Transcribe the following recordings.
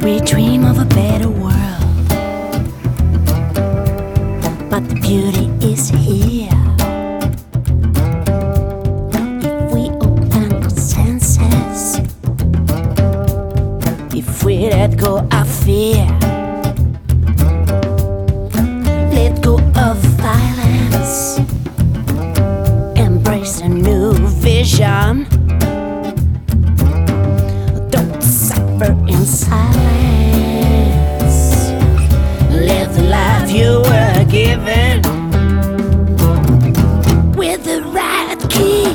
We dream of a better world, but the beauty is here. If we open our senses, if we let go of fear, let go of violence, embrace a new vision. Don't suffer in silence. Live the life you were given with the right key.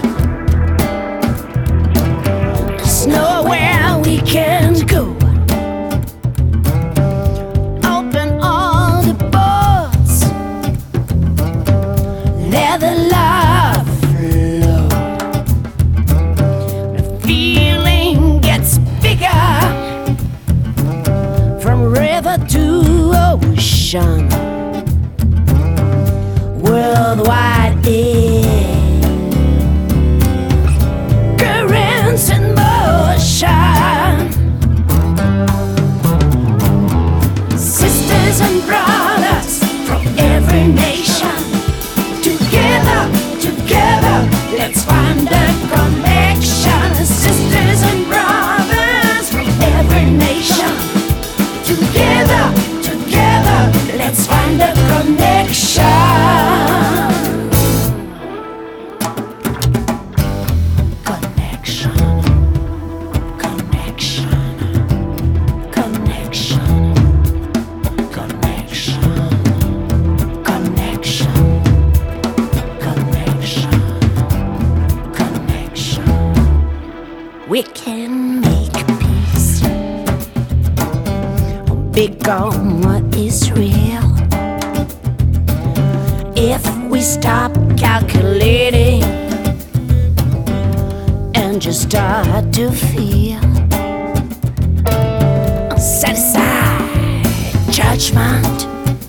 There's nowhere we can't go. Open all the doors. Let the love flow. The feeling gets bigger from river to ocean. Worldwide air, currents in motion. Sisters and brothers from every nation, together, together, let's find a connection. Sisters and brothers from every nation, together, together, let's find a connection. Connection, connection, connection, connection, connection, connection, connection. We can make peace, become what is real, if we stop calculating and just start to feel. Set aside judgment,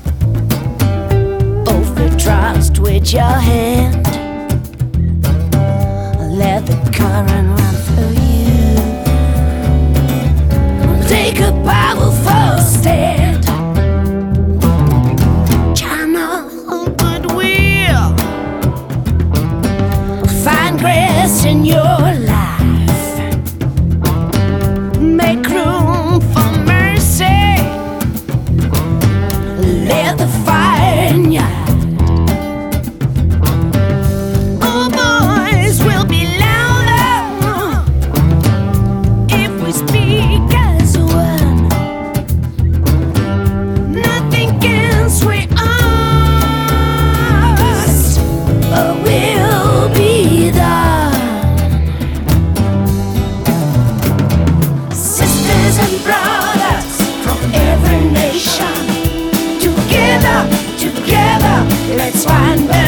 over trust with your hand. Let the current run through you. Take a powerful stand. Channel goodwill. Find grace in your life. Make room for mercy. Let the fire in ya. All boys will be louder if we speak as one. Nothing can sway us, or will be done. Sisters and brothers from every nation, together, together, let's find